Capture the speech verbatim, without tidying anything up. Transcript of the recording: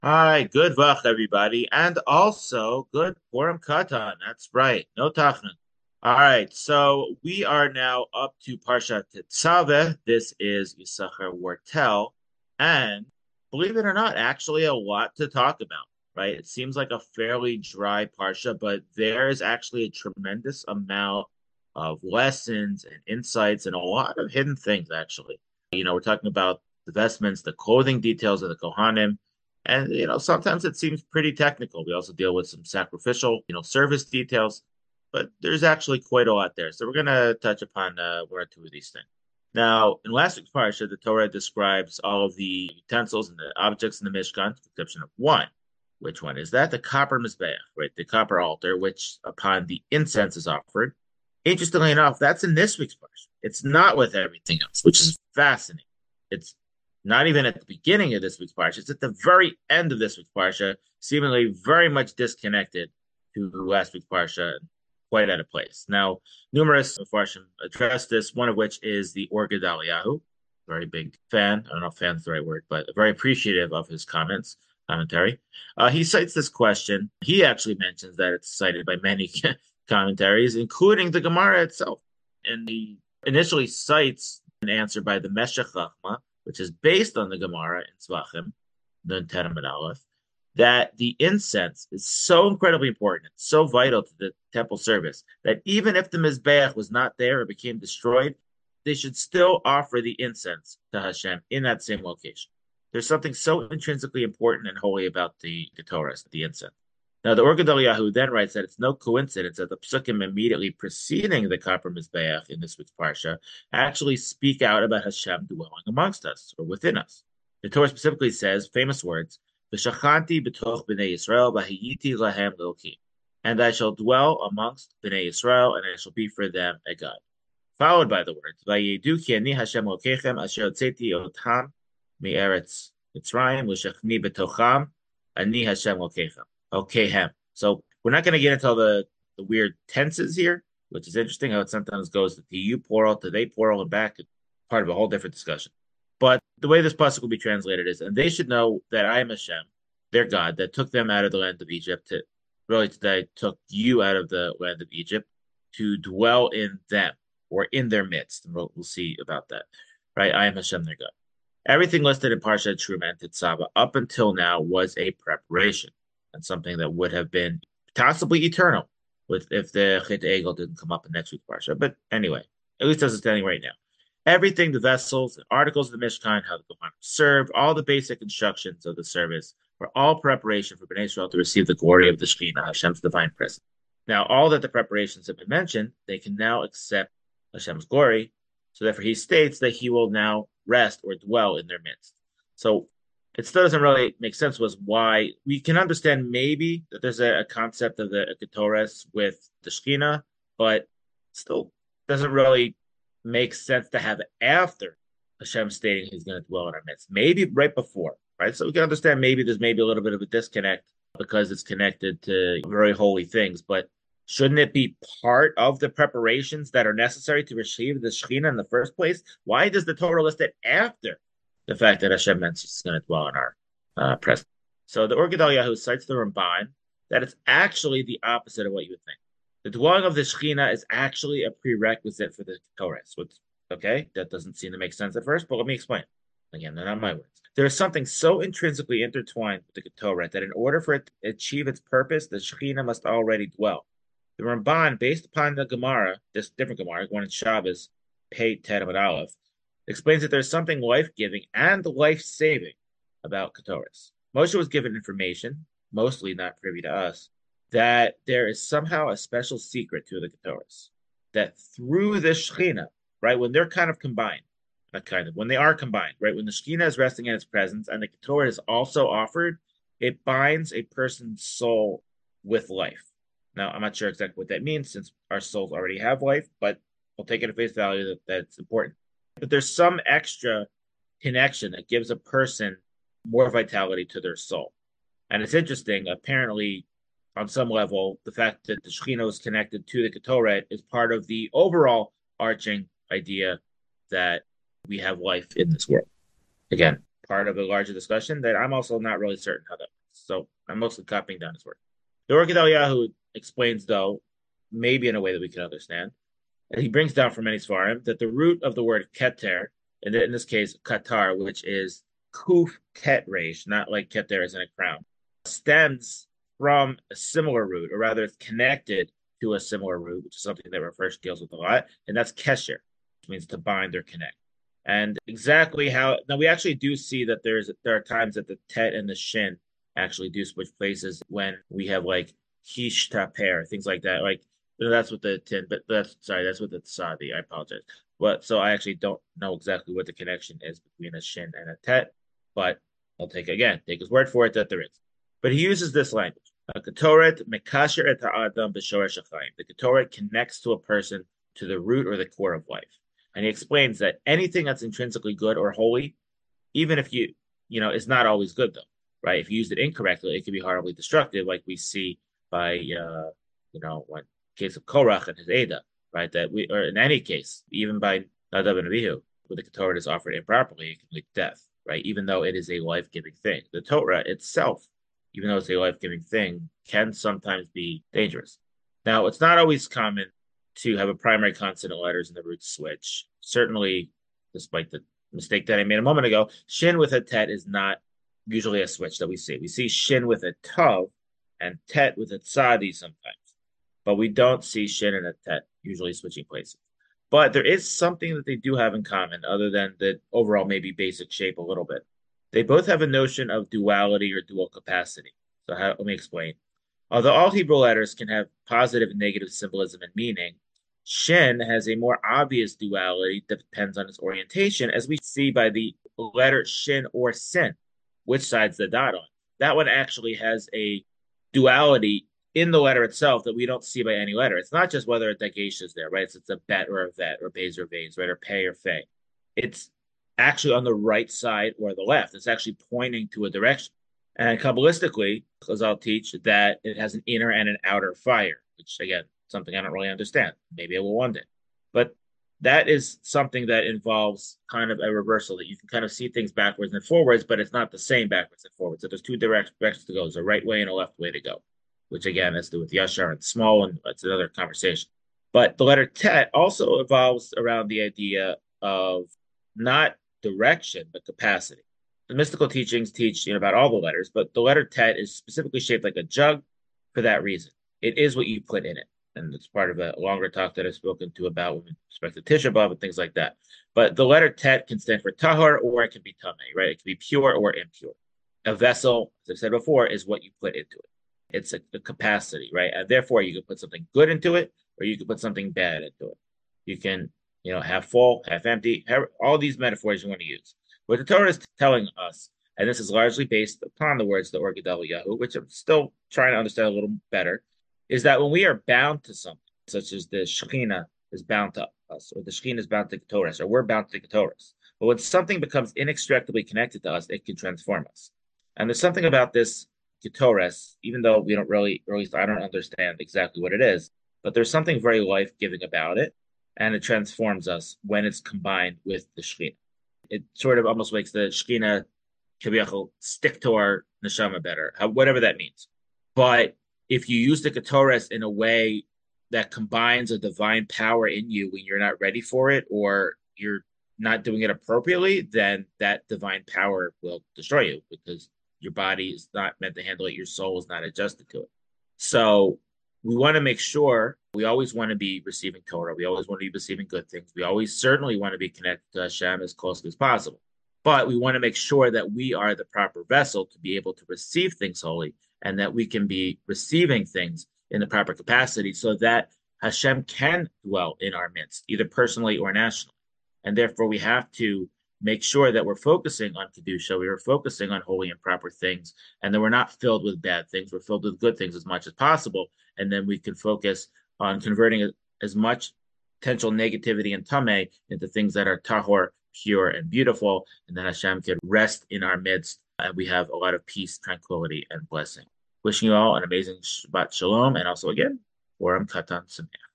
Hi, good Vach, everybody, and also good Purim Katan. That's right, no Tachan. All right, so we are now up to Parsha Tetzaveh. This is Yisachar Wartel, and believe it or not, actually a lot to talk about, right? It seems like a fairly dry Parsha, but there is actually a tremendous amount of lessons and insights and a lot of hidden things, actually. You know, we're talking about the vestments, the clothing details of the Kohanim, and you know, sometimes it seems pretty technical. We also deal with some sacrificial, you know, service details, but there's actually quite a lot there. So we're gonna touch upon uh, one or two of these things. Now, in last week's parsha, the Torah describes all of the utensils and the objects in the Mishkan, with the exception of one. Which one is that? The copper mizbeach, right? The copper altar, which upon the incense is offered. Interestingly enough, that's in this week's parsha. It's not with everything else, which is fascinating. It's not even at the beginning of this week's parsha. It's at the very end of this week's parsha, seemingly very much disconnected to last week's parsha, quite out of place. Now, numerous Mepharshim address this, one of which is the Or Gedaliahu, very big fan. I don't know if fan's the right word, but very appreciative of his comments, commentary. Uh, he cites this question. He actually mentions that it's cited by many commentaries, including the Gemara itself. And he initially cites an answer by the Meshech Chachma, which is based on the Gemara in Tzvachim, the Teremet Aleph, that the incense is so incredibly important, it's so vital to the temple service, that even if the Mizbeach was not there or became destroyed, they should still offer the incense to Hashem in that same location. There's something so intrinsically important and holy about the, the Torah, the incense. Now, the Or Gedaliahu then writes that it's no coincidence that the psukim immediately preceding the Copper Mizbeach in this week's Parsha actually speak out about Hashem dwelling amongst us or within us. The Torah specifically says famous words, V'shachanti b'toch b'nei Yisrael v'hayiti lahem lokim. And I shall dwell amongst b'nei Yisrael, and I shall be for them a God. Followed by the words, V'yedu ki ani Hashem lokechem asher hotzeti otam mi'eretz Mitzrayim l'shachni b'tocham ani Hashem lokechem. Okay, hem. So we're not going to get into all the, the weird tenses here, which is interesting how it sometimes goes to you plural to they plural and back. It's part of a whole different discussion. But the way this pasuk will be translated is, and they should know that I am Hashem, their God, that took them out of the land of Egypt, to really today took you out of the land of Egypt to dwell in them or in their midst. And we'll, we'll see about that. Right? I am Hashem, their God. Everything listed in Parsha Truma and Tetzaveh up until now was a preparation and something that would have been possibly eternal with if the Chet Egel didn't come up in next week's parsha. But anyway, at least as it's standing right now. Everything, the vessels, the articles of the Mishkan, how the Kohanim served, all the basic instructions of the service were all preparation for Bnei Israel to receive the glory of the Shekhinah, Hashem's divine presence. Now, all that the preparations have been mentioned, they can now accept Hashem's glory. So therefore, he states that he will now rest or dwell in their midst. So it still doesn't really make sense was why we can understand maybe that there's a, a concept of the Ketores with the Shekhinah, but still doesn't really make sense to have after Hashem stating he's going to dwell in our midst. Maybe right before, right? So we can understand maybe there's maybe a little bit of a disconnect because it's connected to very holy things, but shouldn't it be part of the preparations that are necessary to receive the Shekhinah in the first place? Why does the Torah list it after the fact that Hashem mentions he's going to dwell in our uh, presence? So the Or Gedaliahu cites the Ramban that it's actually the opposite of what you would think. The dwelling of the Shekhinah is actually a prerequisite for the Torah. So it's, okay, that doesn't seem to make sense at first, but let me explain. Again, they're not my words. There is something so intrinsically intertwined with the Torah that in order for it to achieve its purpose, the Shekhinah must already dwell. The Ramban, based upon the Gemara, this different Gemara, one in Shabbos, Pei Teremet Aleph, explains that there's something life-giving and life-saving about Ketores. Moshe was given information, mostly not privy to us, that there is somehow a special secret to the Ketores. That through the Shekhinah, right, when they're kind of combined, not kind of, when they are combined, right, when the Shekhinah is resting in its presence and the Ketorah is also offered, it binds a person's soul with life. Now, I'm not sure exactly what that means since our souls already have life, but we'll take it at face value that that's important. But there's some extra connection that gives a person more vitality to their soul. And it's interesting, apparently, on some level, the fact that the Shekhinah is connected to the Ketoret is part of the overall arching idea that we have life in this world. Again, part of a larger discussion that I'm also not really certain how that works. So I'm mostly copying down his work. The Orchid Eliyahu explains, though, maybe in a way that we can understand, and he brings down from many svarim that the root of the word keter, and in this case, katar, which is kuf ket resh, not like keter as in a crown, stems from a similar root, or rather, it's connected to a similar root, which is something that our first deals with a lot, and that's kesher, which means to bind or connect. And exactly how now we actually do see that there's there are times that the tet and the shin actually do switch places when we have like kish pair, things like that. Like that's what the tin, but that's sorry, that's what the sadi. I apologize. But so I actually don't know exactly what the connection is between a shin and a tet, but I'll take again, take his word for it that there is. But he uses this language. A ketoret mekasher et ha'adam b'shoresh ha'chaim. The ketoret connects to a person to the root or the core of life. And he explains that anything that's intrinsically good or holy, even if you, you know, is not always good though, right? If you use it incorrectly, it can be horribly destructive, like we see by, uh, you know, one case of Korach and his Ada, right? That we, or in any case, even by Nadav and Abihu, where the Torah is offered improperly, it can lead to death, right? Even though it is a life-giving thing. The Torah itself, even though it's a life-giving thing, can sometimes be dangerous. Now, it's not always common to have a primary consonant letters in the root switch. Certainly, despite the mistake that I made a moment ago, shin with a tet is not usually a switch that we see. We see shin with a tav and tet with a tzadi sometimes, but we don't see shin and a tet usually switching places. But there is something that they do have in common, other than the overall maybe basic shape a little bit. They both have a notion of duality or dual capacity. So how, let me explain. Although all Hebrew letters can have positive and negative symbolism and meaning, Shin has a more obvious duality that depends on its orientation, as we see by the letter Shin or Sin, which side's the dot on. That one actually has a duality in the letter itself that we don't see by any letter. It's not just whether a dagesh is there, right? It's, it's a bet or a vet or bays or vays, right? Or pay or fay. It's actually on the right side or the left. It's actually pointing to a direction. And Kabbalistically, Chazal teach that it has an inner and an outer fire, which again, something I don't really understand. Maybe I will one day. But that is something that involves kind of a reversal, that you can kind of see things backwards and forwards, but it's not the same backwards and forwards. So there's two direct directions to go. There's a right way and a left way to go, which again has to do with Yashar and small, and that's another conversation. But the letter Tet also evolves around the idea of not direction, but capacity. The mystical teachings teach you know, about all the letters, but the letter Tet is specifically shaped like a jug for that reason. It is what you put in it. And it's part of a longer talk that I've spoken to about with respect to Tisha B'Av and things like that. But the letter Tet can stand for tahor, or it can be tameh, right? It can be pure or impure. A vessel, as I've said before, is what you put into it. It's a, a capacity, right? And therefore, you can put something good into it, or you can put something bad into it. You can, you know, half full, half empty, have, all these metaphors you want to use. What the Torah is telling us, and this is largely based upon the words of the Or Gedalia Yahu, which I'm still trying to understand a little better, is that when we are bound to something, such as the Shekhinah is bound to us, or the Shekhinah is bound to the Ketores, or we're bound to the Ketores, but when something becomes inextricably connected to us, it can transform us. And there's something about this Ketores, even though we don't really, or at least I don't understand exactly what it is, but there's something very life-giving about it, and it transforms us when it's combined with the Shekhinah. It sort of almost makes the Shekhinah stick to our neshama better, whatever that means. But if you use the Ketores in a way that combines a divine power in you when you're not ready for it, or you're not doing it appropriately, then that divine power will destroy you, because your body is not meant to handle it. Your soul is not adjusted to it. So we want to make sure we always want to be receiving Torah. We always want to be receiving good things. We always certainly want to be connected to Hashem as closely as possible. But we want to make sure that we are the proper vessel to be able to receive things holy, and that we can be receiving things in the proper capacity so that Hashem can dwell in our midst, either personally or nationally. And therefore, we have to make sure that we're focusing on Kedusha, we are focusing on holy and proper things, and that we're not filled with bad things. We're filled with good things as much as possible. And then we can focus on converting as much potential negativity and tameh into things that are tahor, pure, and beautiful. And then Hashem can rest in our midst, and we have a lot of peace, tranquility, and blessing. Wishing you all an amazing Shabbat Shalom, and also again, Purim Katan Sameach.